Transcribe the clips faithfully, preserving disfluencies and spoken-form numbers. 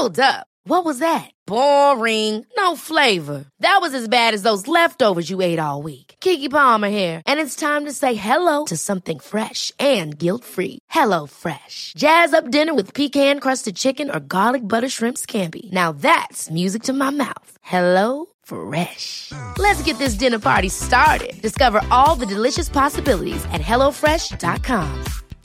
Hold up. What was that? Boring. No flavor. That was as bad as those leftovers you ate all week. Keke Palmer here. And it's time to say hello to something fresh and guilt-free. Hello Fresh. Jazz up dinner with pecan-crusted chicken or garlic butter shrimp scampi. Now that's music to my mouth. Hello Fresh. Let's get this dinner party started. Discover all the delicious possibilities at hello fresh dot com.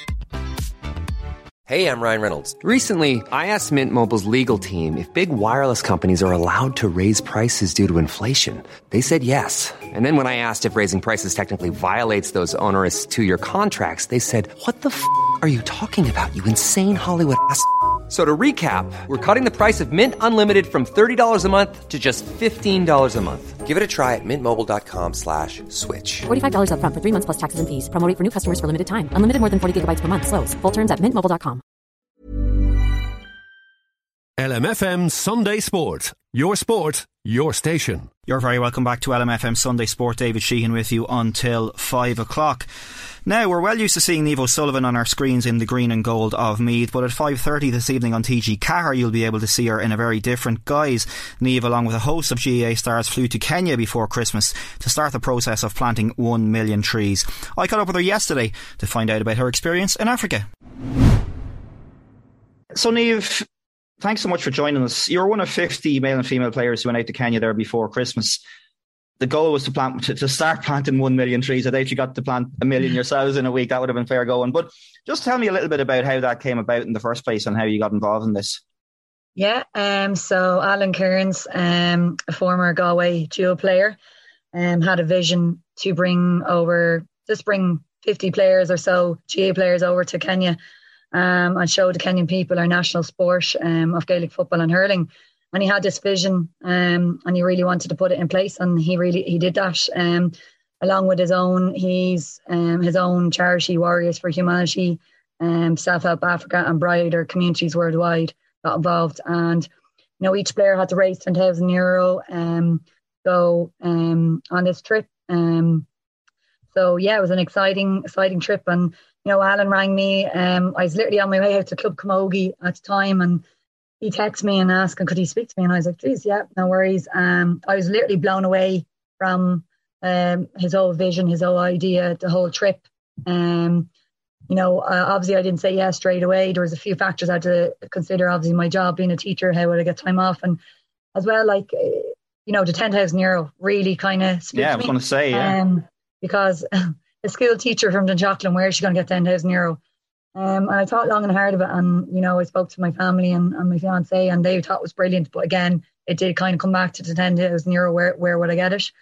Hey, I'm Ryan Reynolds. Recently, I asked Mint Mobile's legal team if big wireless companies are allowed to raise prices due to inflation. They said yes. And then when I asked if raising prices technically violates those onerous two-year contracts, they said, what the f*** are you talking about, you insane Hollywood ass f- So to recap, we're cutting the price of Mint Unlimited from thirty dollars a month to just fifteen dollars a month. Give it a try at mintmobile.com slash switch. forty-five dollars up front for three months plus taxes and fees. Promo rate for new customers for limited time. Unlimited more than forty gigabytes per month. Slows full terms at mint mobile dot com. L M F M Sunday Sport. Your sport, your station. You're very welcome back to L M F M Sunday Sport. David Sheehan with you until five o'clock. Now, we're well used to seeing Niamh O'Sullivan on our screens in the green and gold of Meath, but at five thirty this evening on T G Cahir you'll be able to see her in a very different guise. Niamh, along with a host of G A A stars, flew to Kenya before Christmas to start the process of planting one million trees. I caught up with her yesterday to find out about her experience in Africa. So Niamh, thanks so much for joining us. You're one of fifty male and female players who went out to Kenya there before Christmas. The goal was to plant to, to start planting one million trees. I doubt you got to plant a million yourselves in a week. That would have been fair going. But just tell me a little bit about how that came about in the first place and how you got involved in this. Yeah, um, so Alan Kearns, um, a former Galway duo player, um, had a vision to bring over, just bring fifty players or so, G A A players over to Kenya um, and show the Kenyan people our national sport um, of Gaelic football and hurling. And he had this vision um, and he really wanted to put it in place, and he really he did that um, along with his own he's um, his own charity, Warriors for Humanity, um, Self-Help Africa and Brighter Communities Worldwide got involved. And you know, each player had to raise ten thousand euro um, go um, on this trip. Um, so yeah, it was an exciting exciting trip. And you know, Alan rang me. Um, I was literally on my way out to Club Camogie at the time, and he texted me and asked, could he speak to me? And I was like, geez, yeah, no worries. Um, I was literally blown away from um, his whole vision, his whole idea, the whole trip. Um, you know, uh, obviously I didn't say yes straight away. There was a few factors I had to consider. Obviously my job being a teacher, how would I get time off? And as well, like, uh, you know, the ten thousand euro really kind of spooked me. Yeah, I was going to say, yeah. Um, because a school teacher from Dunchalklin, where is she going to get ten thousand euro? Um, and I thought long and hard of it, and you know, I spoke to my family and, and my fiance, and they thought it was brilliant. But again, it did kind of come back to the ten thousand euro. Where where would I get it?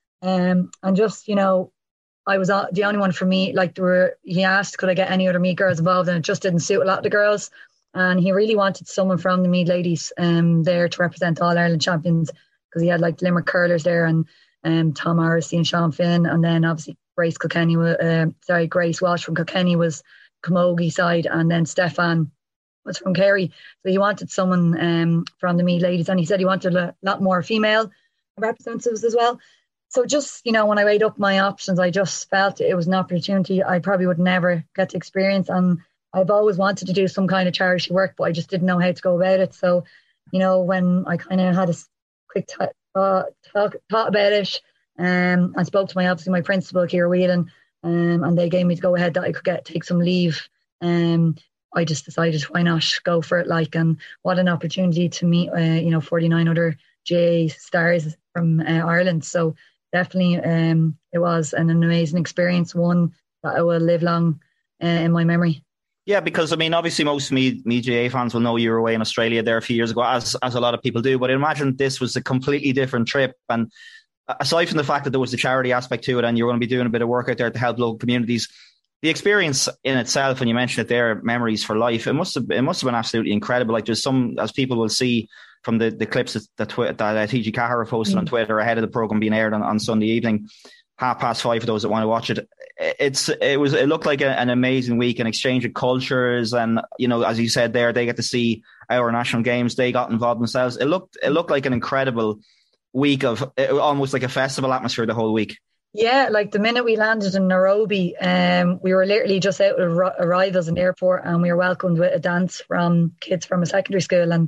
Um, and just you know, I was the only one for me. Like there were, he asked, could I get any other Meath girls involved, and it just didn't suit a lot of the girls. And he really wanted someone from the Meath ladies um there to represent all Ireland champions, because he had like Limerick curlers there, and um Tom Morrissey and Sean Finn, and then obviously Grace Kilkenny, uh, sorry Grace Walsh from Kilkenny was Camogie side, and then Stefan was from Kerry. So he wanted someone um, from the Meath ladies, and he said he wanted a lot more female representatives as well. So just, you know, when I weighed up my options, I just felt it was an opportunity I probably would never get to experience. And I've always wanted to do some kind of charity work, but I just didn't know how to go about it. So, you know, when I kind of had a quick t- uh, talk, thought about it, um, I spoke to my, obviously my principal, Ciara Whelan, Um, and they gave me to go ahead that I could get take some leave. Um, I just decided why not go for it. Like, and what an opportunity to meet, uh, you know, forty-nine other G A A stars from uh, Ireland. So definitely, um, it was an, an amazing experience, one that I will live long uh, in my memory. Yeah, because I mean, obviously, most Meath G A A fans will know you were away in Australia there a few years ago, as as a lot of people do. But I imagine this was a completely different trip, and aside from the fact that there was the charity aspect to it and you're going to be doing a bit of work out there to help local communities, the experience in itself, and you mentioned it there, memories for life, it must have it must have been absolutely incredible. Like there's some, as people will see from the, the clips that that, twi- that uh, T G Cahir posted mm. on Twitter ahead of the programme being aired on, on Sunday evening, half past five for those that want to watch it. It's it was it looked like a, an amazing week, an exchange of cultures, and you know, as you said there, they get to see our national games. They got involved themselves. It looked it looked like an incredible week of almost like a festival atmosphere the whole week. Yeah, like the minute we landed in Nairobi, um, we were literally just out of arrivals in the airport, and we were welcomed with a dance from kids from a secondary school. And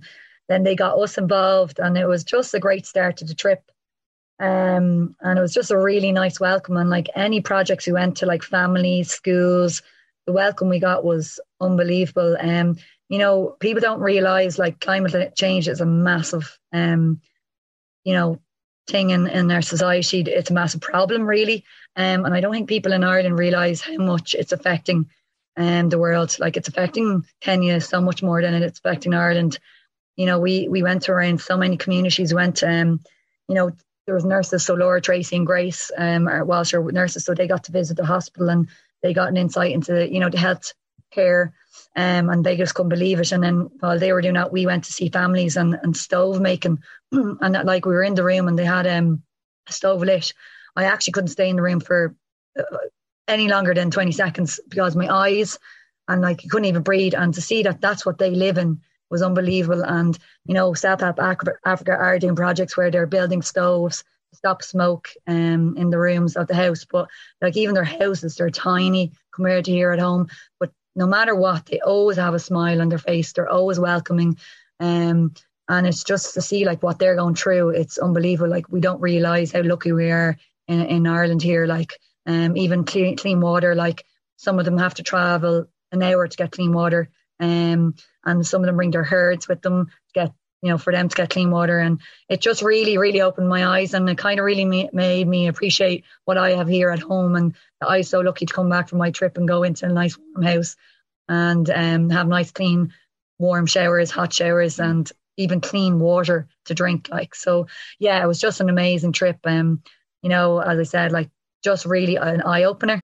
then they got us involved, and it was just a great start to the trip. Um, and it was just a really nice welcome. And like any projects we went to, like families, schools, the welcome we got was unbelievable. Um, you know, people don't realise like climate change is a massive, um, you know, thing in, in our society. It's a massive problem, really. Um, and I don't think people in Ireland realise how much it's affecting um, the world. Like it's affecting Kenya so much more than it's affecting Ireland. You know, we we went around so many communities. We went, um, you know, there was nurses, so Laura, Tracy and Grace um, are Welsh nurses, so they got to visit the hospital and they got an insight into, you know, the health care, um, and they just couldn't believe it. And then while they were doing that, we went to see families and, and stove making. And that, like we were in the room and they had um, a stove lit. I actually couldn't stay in the room for uh, any longer than twenty seconds because my eyes, and like you couldn't even breathe. And to see that that's what they live in was unbelievable. And, you know, South Africa are doing projects where they're building stoves to stop smoke um, in the rooms of the house. But like even their houses, they're tiny compared to here at home. But no matter what, they always have a smile on their face. They're always welcoming. Um, and it's just to see like what they're going through. It's unbelievable. Like we don't realise how lucky we are in, in Ireland here. Like um, even clean, clean water, like some of them have to travel an hour to get clean water. Um, and some of them bring their herds with them to get, you know, for them to get clean water. And it just really, really opened my eyes, and it kind of really ma- made me appreciate what I have here at home, and that I was so lucky to come back from my trip and go into a nice warm house and um, have nice, clean, warm showers, hot showers, and even clean water to drink. Like, so yeah, it was just an amazing trip. Um, you know, as I said, like just really an eye opener.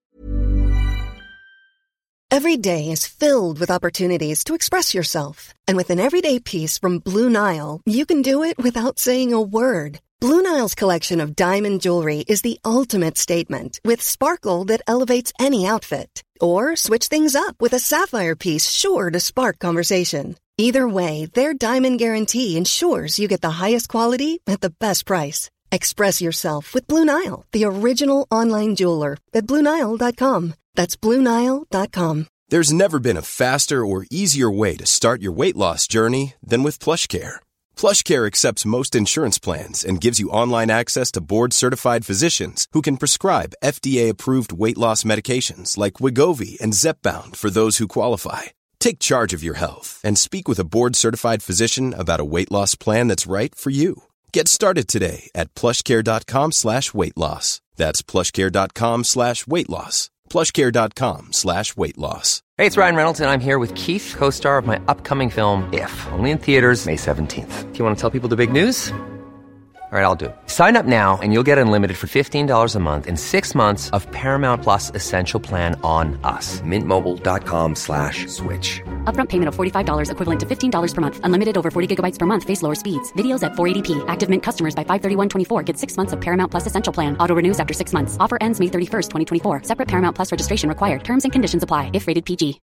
Every day is filled with opportunities to express yourself. And with an everyday piece from Blue Nile, you can do it without saying a word. Blue Nile's collection of diamond jewelry is the ultimate statement, with sparkle that elevates any outfit. Or switch things up with a sapphire piece sure to spark conversation. Either way, their diamond guarantee ensures you get the highest quality at the best price. Express yourself with Blue Nile, the original online jeweler, at Blue Nile dot com. That's Blue Nile dot com. There's never been a faster or easier way to start your weight loss journey than with PlushCare. PlushCare accepts most insurance plans and gives you online access to board-certified physicians who can prescribe F D A-approved weight loss medications like Wegovy and Zepbound for those who qualify. Take charge of your health and speak with a board-certified physician about a weight loss plan that's right for you. Get started today at plushcare.com slash weight loss. That's plushcare.com slash weight loss. plushcare.com slash weight loss. Hey, it's Ryan Reynolds, and I'm here with Keith, co-star of my upcoming film, If, only in theaters May seventeenth. Do you want to tell people the big news? All right, I'll do it. Sign up now and you'll get unlimited for fifteen dollars a month and six months of Paramount Plus Essential Plan on us. Mintmobile.com slash switch. Upfront payment of forty-five dollars equivalent to fifteen dollars per month. Unlimited over forty gigabytes per month. Face lower speeds. Videos at four eighty p. Active Mint customers by five thirty-one twenty-four get six months of Paramount Plus Essential Plan. Auto renews after six months. Offer ends May thirty-first, twenty twenty-four. Separate Paramount Plus registration required. Terms and conditions apply if rated P G.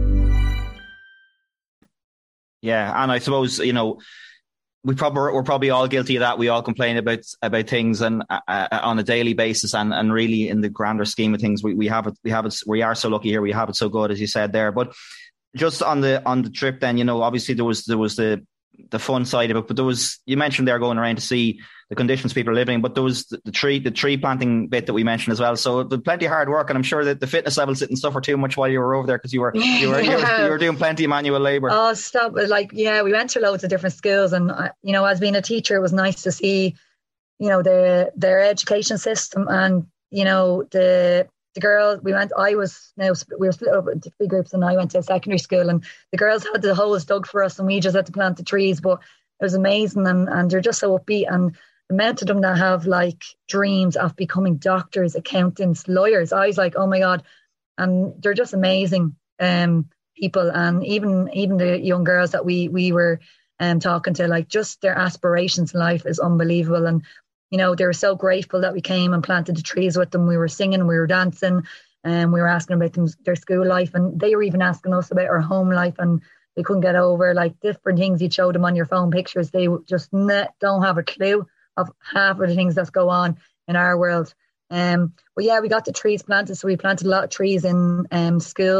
Yeah, and I suppose, you know, we probably we're probably all guilty of that. We all complain about about things and uh, uh, on a daily basis, and, and really in the grander scheme of things, we, we have it. We have it. We are so lucky here. We have it so good, as you said there. But just on the on the trip, then, you know, obviously there was there was the the fun side of it, but there was, you mentioned they're going around to see the conditions people are living in, but there was the, the tree the tree planting bit that we mentioned as well. So it was plenty of hard work, and I'm sure that the fitness levels didn't suffer too much while you were over there, because you were you were, you were you were doing plenty of manual labour. Oh, stop! Like, yeah, we went to loads of different schools, and uh, you know, as being a teacher, it was nice to see, you know, the their education system, and you know, the the girls. We went. I was now we were split up into three groups, and I went to a secondary school, and the girls had the holes dug for us, and we just had to plant the trees. But it was amazing, and and they're just so upbeat, and the amount of them that have like dreams of becoming doctors, accountants, lawyers. I was like, oh my God. And they're just amazing um, people. And even even the young girls that we we were um, talking to, like just their aspirations in life is unbelievable. And, you know, they were so grateful that we came and planted the trees with them. We were singing, we were dancing, and we were asking about them, their school life. And they were even asking us about our home life, and they couldn't get over like different things you'd show them on your phone pictures. They just don't have a clue of half of the things that go on in our world. Um, but yeah, we got the trees planted. So we planted a lot of trees in um, schools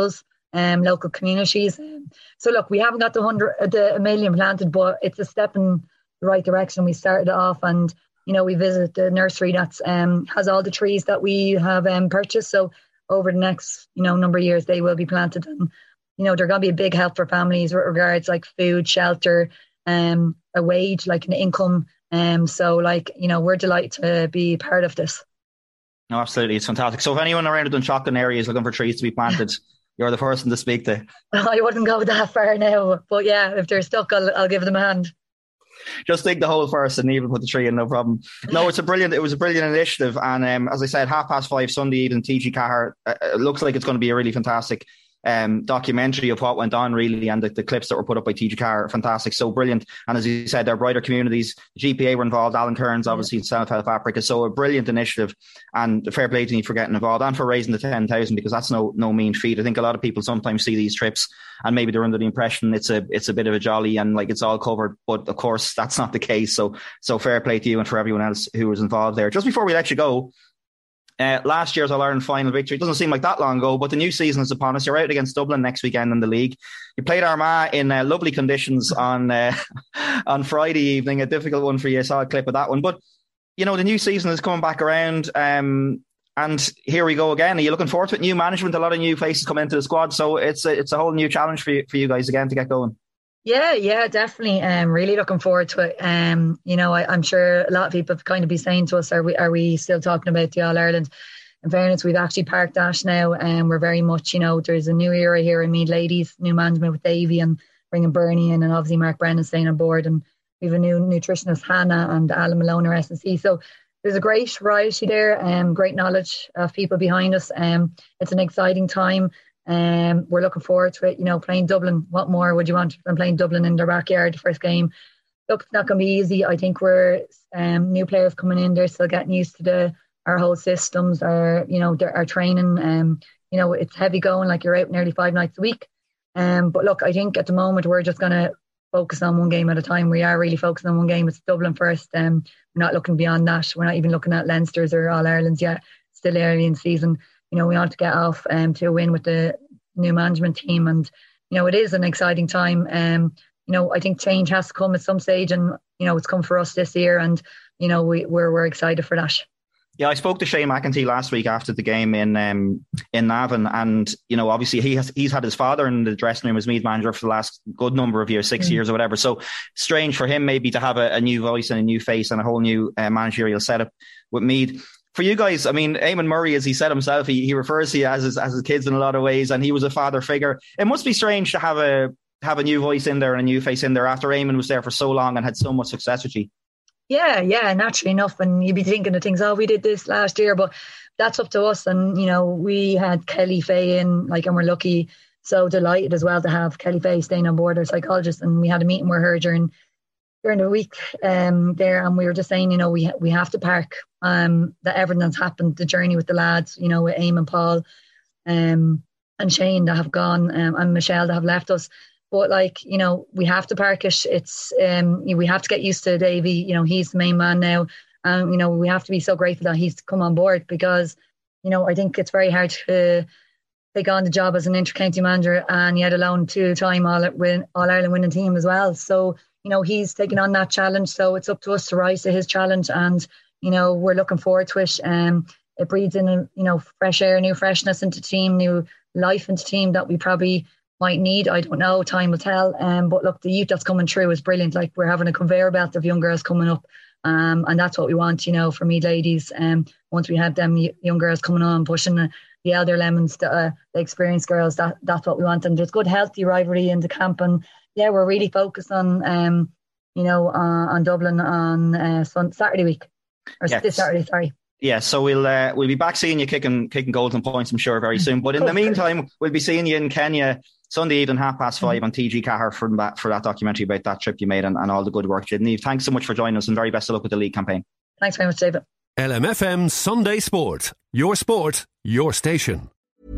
um, local communities. So look, we haven't got the hundred, the a million planted, but it's a step in the right direction. We started off, and you know, we visit the nursery that's um, has all the trees that we have um, purchased. So over the next, you know, number of years, they will be planted, and you know, they're going to be a big help for families with regards like food, shelter, um, a wage, like an income. Um, so like, you know, we're delighted to be part of this. No, absolutely, it's fantastic. So if anyone around the Dunshaughlin area is looking for trees to be planted, you're the person to speak to. I wouldn't go that far now, but yeah, if they're stuck, I'll, I'll give them a hand. Just dig the hole first and even put the tree in, no problem. No, it's a brilliant, it was a brilliant initiative. And um, as I said, half past five Sunday evening, T G Cahir, uh, it looks like it's going to be a really fantastic um, documentary of what went on really, and the, the clips that were put up by T G Cahir are fantastic, so brilliant. And as you said, they're brighter communities. The G P A were involved, Alan Kearns obviously yeah. in South South Africa, so a brilliant initiative, and fair play to you for getting involved and for raising the ten thousand, because that's no no mean feat. I think a lot of people sometimes see these trips and maybe they're under the impression it's a it's a bit of a jolly and like it's all covered, but of course that's not the case. So so fair play to you and for everyone else who was involved there. Just before we let you go, Uh, last year's All-Ireland final victory, it doesn't seem like that long ago, but the new season is upon us. You're out against Dublin next weekend in the league. You played Armagh in uh, lovely conditions on uh, on Friday evening, a difficult one for you. I saw a clip of that one. But, you know, the new season is coming back around, um, and here we go again. Are you looking forward to it? New management, a lot of new faces come into the squad, so it's a, it's a whole new challenge for you, for you guys again to get going. Yeah, yeah, definitely. Um, really looking forward to it. Um, you know, I, I'm sure a lot of people have kind of be saying to us, are we are we still talking about the All Ireland? In fairness, we've actually parked that now, and um, we're very much, you know, there's a new era here in Meath Ladies, new management with Davy and bringing Bernie in, and obviously Mark Brennan staying on board, and we have a new nutritionist, Hannah, and Alan Malone, our S and C. So there's a great variety there, and um, great knowledge of people behind us. Um, it's an exciting time. Um, we're looking forward to it. You know, playing Dublin, what more would you want than playing Dublin in their backyard, the first game? Look, it's not going to be easy. I think we're um, new players coming in there, still getting used to the our whole systems, our, you know, our training. Um, you know, it's heavy going, like you're out nearly five nights a week. Um, but look, I think at the moment we're just going to focus on one game at a time. We are really focusing on one game. It's Dublin first. Um, we're not looking beyond that. We're not even looking at Leinster's or All Ireland's yet. Still early in the season. You know, we want to get off um, to a win with the new management team, and you know, it is an exciting time. Um, you know, I think change has to come at some stage, and you know, it's come for us this year, and you know, we, we're we're excited for that. Yeah, I spoke to Shane McEntee last week after the game in um, in Navan, and you know, obviously he has he's had his father in the dressing room as Meath manager for the last good number of years, six mm. years or whatever. So strange for him maybe to have a, a new voice and a new face and a whole new uh, managerial setup with Meath. For you guys, I mean, Eamon Murray, as he said himself, he, he refers to you as his, as his kids in a lot of ways, and he was a father figure. It must be strange to have a have a new voice in there and a new face in there after Eamon was there for so long and had so much success with you. Yeah, yeah, naturally enough. And you'd be thinking of things, oh, we did this last year, but that's up to us. And, you know, we had Kelly Fay in, like, and we're lucky, so delighted as well to have Kelly Fay staying on board, our psychologist. And we had a meeting with her during during the week um, there, and we were just saying, you know, we we have to park um, that everything that's happened, the journey with the lads, you know, with Eamon, Paul, um, and Shane that have gone, um, and Michelle that have left us. But like, you know, we have to park it. It's um, we have to get used to Davy. You know, he's the main man now, and you know, we have to be so grateful that he's come on board, because, you know, I think it's very hard to take on the job as an inter-county manager, and yet alone two-time all win all Ireland winning team as well. So, you know, he's taking on that challenge. So it's up to us to rise to his challenge, and you know, we're looking forward to it. Um, it breathes in, you know, fresh air, new freshness into the team, new life into the team that we probably might need. I don't know. Time will tell. Um, but look, the youth that's coming through is brilliant. Like, we're having a conveyor belt of young girls coming up. Um, and that's what we want, you know, for Meath Ladies. Um, once we have them young girls coming on, pushing the, the elder lemons, the, uh, the experienced girls, that that's what we want. And there's good, healthy rivalry in the camp. And yeah, we're really focused on, um, you know, uh, on Dublin on uh, Sun- Saturday week. Or yes. This Saturday, sorry. Yeah, so we'll uh, we'll be back seeing you kicking kicking goals and points, I'm sure, very soon. But in the meantime, we'll be seeing you in Kenya Sunday evening, half past five on T G Cahir for that for that documentary about that trip you made and, and all the good work you did. Niamh, thanks so much for joining us, and very best of luck with the league campaign. Thanks very much, David. L M F M Sunday Sport. Your sport, your station.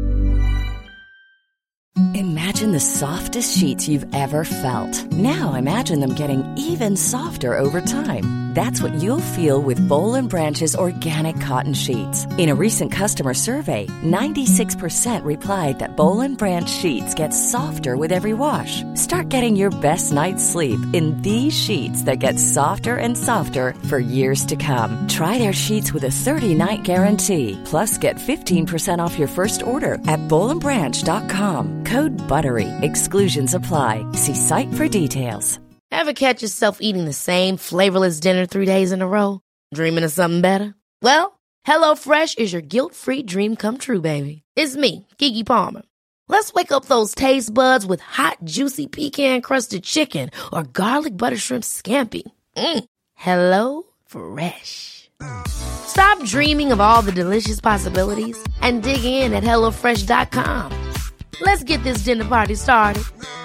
Imagine the softest sheets you've ever felt. Now imagine them getting even softer over time. That's what you'll feel with Boll and Branch's organic cotton sheets. In a recent customer survey, ninety-six percent replied that Boll and Branch sheets get softer with every wash. Start getting your best night's sleep in these sheets that get softer and softer for years to come. Try their sheets with a thirty-night guarantee. Plus, get fifteen percent off your first order at boll and branch dot com. Code BUTTERY. Exclusions apply. See site for details. Ever catch yourself eating the same flavorless dinner three days in a row? Dreaming of something better? Well, HelloFresh is your guilt-free dream come true, baby. It's me, Keke Palmer. Let's wake up those taste buds with hot, juicy pecan-crusted chicken or garlic butter shrimp scampi. Mm. Hello Fresh. Stop dreaming of all the delicious possibilities and dig in at hello fresh dot com. Let's get this dinner party started.